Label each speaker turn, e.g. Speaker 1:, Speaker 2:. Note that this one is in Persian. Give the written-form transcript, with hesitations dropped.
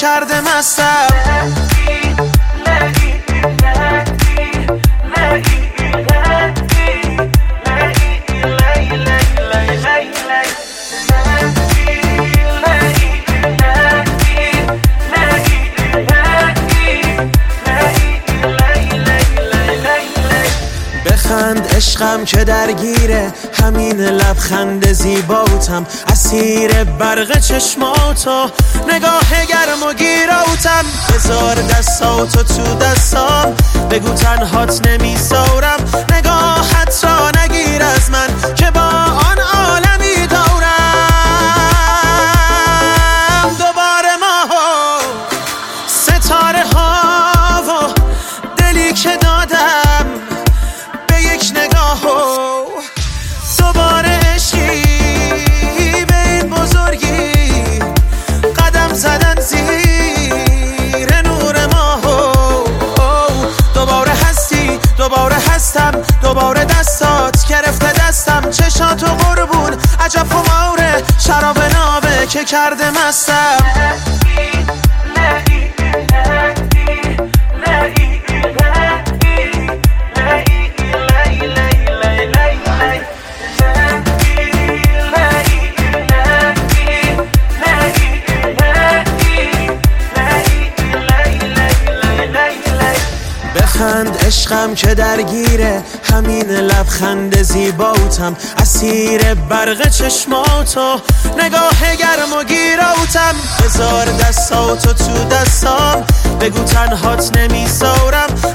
Speaker 1: کرده مستم. بخند عشقم که درگیره همین لبخند زیباتم، اسیر برق چشماتو نگاه گرم و گیراتم. بذار دستاتو تو دستام، بگو تنهات نمیذارم، نگاهت را نگیر از من که با آن عالمی دارم. دوباره ما ستاره ها و دلی که دادم به یک نگاه، دوباره عشقی به این بزرگی قدم زدن زیر نور ما. دوباره هستی، دوباره هستم، دوباره دستات گرفته دستم، چشاتو قربون عجب خماره، شراب نابه که کرده مستم. بخند عشقم که درگیره همین لبخند زیباتم، اسیر برق چشماتو نگاه گرم و گیراتم. بذار دستاتو تو دستام، بگو تنهات نمیذارم،